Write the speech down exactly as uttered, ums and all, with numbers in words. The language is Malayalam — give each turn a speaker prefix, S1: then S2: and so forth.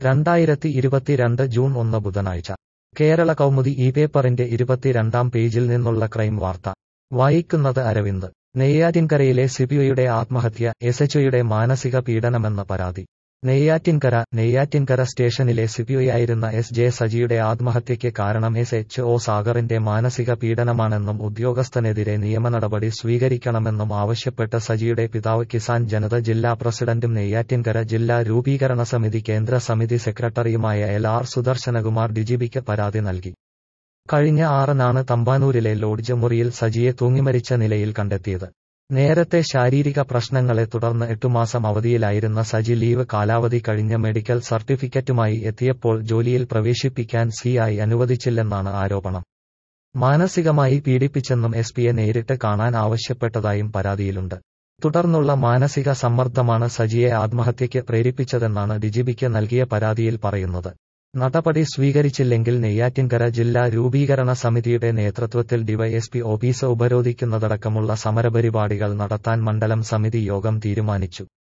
S1: രണ്ടായിരത്തി ഇരുപത്തിരണ്ട് ജൂൺ ഒന്ന് ബുധനാഴ്ച കേരള കൗമുദി ഈ പേപ്പറിന്റെ ഇരുപത്തിരണ്ടാം പേജിൽ നിന്നുള്ള ക്രൈം വാർത്ത വായിക്കുന്നത് അരവിന്ദ്. നെയ്യാറ്റിൻകരയിലെ സിപിഒയുടെ ആത്മഹത്യ, എസ്എച്ച്ഒയുടെ മാനസിക പീഡനമെന്ന് പരാതി. നെയ്യാറ്റിൻകര നെയ്യാറ്റിൻകര സ്റ്റേഷനിലെ സിപിഒയായിരുന്ന എസ് ജെ സജിയുടെ ആത്മഹത്യയ്ക്ക് കാരണം എസ് എച്ച് ഒ സാഗറിന്റെ മാനസിക പീഡനമാണെന്നും ഉദ്യോഗസ്ഥനെതിരെ നിയമനടപടി സ്വീകരിക്കണമെന്നും ആവശ്യപ്പെട്ട് സജിയുടെ പിതാവ് കിസാൻ ജനത ജില്ലാ പ്രസിഡന്റും നെയ്യാറ്റിൻകര ജില്ലാ രൂപീകരണ സമിതി കേന്ദ്ര സമിതി സെക്രട്ടറിയുമായ എൽ ആർ സുദർശനകുമാർ ഡിജിപിക്ക് പരാതി നൽകി. കഴിഞ്ഞ ആറിനാണ് തമ്പാനൂരിലെ ലോഡ്ജ് മുറിയിൽ സജിയെ തൂങ്ങിമരിച്ച നിലയിൽ കണ്ടെത്തിയത്. നേരത്തെ ശാരീരിക പ്രശ്നങ്ങളെ തുടർന്ന് എട്ടുമാസം അവധിയിലായിരുന്ന സജി ലീവ് കാലാവധി കഴിഞ്ഞ മെഡിക്കൽ സർട്ടിഫിക്കറ്റുമായി എത്തിയപ്പോൾ ജോലിയിൽ പ്രവേശിപ്പിക്കാൻ സി ഐ അനുവദിച്ചില്ലെന്നാണ് ആരോപണം. മാനസികമായി പീഡിപ്പിച്ചെന്നും എസ് പിയെ നേരിട്ട് കാണാൻ ആവശ്യപ്പെട്ടതായും പരാതിയിലുണ്ട്. തുടർന്നുള്ള മാനസിക സമ്മർദ്ദമാണ് സജിയെ ആത്മഹത്യയ്ക്ക് പ്രേരിപ്പിച്ചതെന്നാണ് ഡിജിപിക്ക് നൽകിയ പരാതിയിൽ പറയുന്നത്. നടപടി സ്വീകരിച്ചില്ലെങ്കിൽ നെയ്യാറ്റിൻകര ജില്ലാ രൂപീകരണ സമിതിയുടെ നേതൃത്വത്തിൽ ഡിവൈഎസ്പി ഓഫീസ് ഉപരോധിക്കുന്നതടക്കമുള്ള സമരപരിപാടികൾ നടത്താൻ മണ്ഡലം സമിതി യോഗം തീരുമാനിച്ചു.